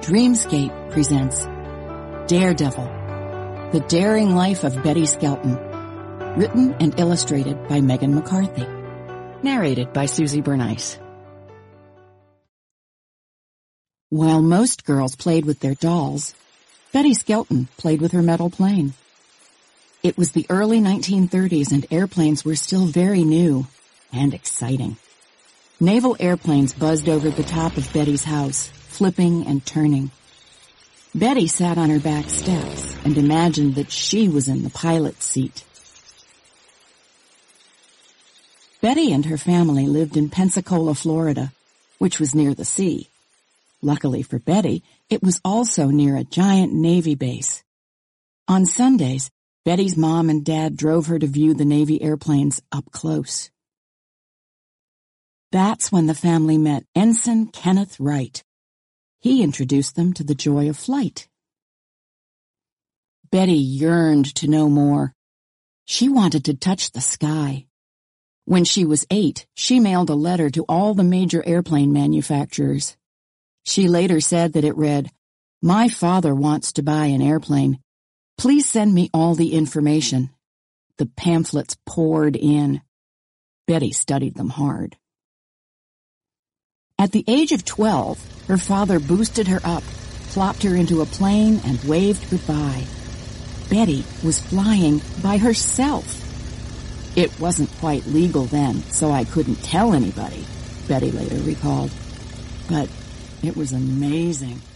Dreamscape presents Daredevil, The Daring Life of Betty Skelton, written and illustrated by Megan McCarthy, narrated by Susie Bernice. While most girls played with their dolls, Betty Skelton played with her metal plane. It was the early 1930s and airplanes were still very new and exciting. Naval airplanes buzzed over the top of Betty's house, flipping and turning. Betty sat on her back steps and imagined that she was in the pilot's seat. Betty and her family lived in Pensacola, Florida, which was near the sea. Luckily for Betty, it was also near a giant Navy base. On Sundays, Betty's mom and dad drove her to view the Navy airplanes up close. That's when the family met Ensign Kenneth Wright. He introduced them to the joy of flight. Betty yearned to know more. She wanted to touch the sky. When she was 8, she mailed a letter to all the major airplane manufacturers. She later said that it read, "My father wants to buy an airplane. Please send me all the information." The pamphlets poured in. Betty studied them hard. At the age of 12, her father boosted her up, plopped her into a plane, and waved goodbye. Betty was flying by herself. "It wasn't quite legal then, so I couldn't tell anybody," Betty later recalled. But it was amazing.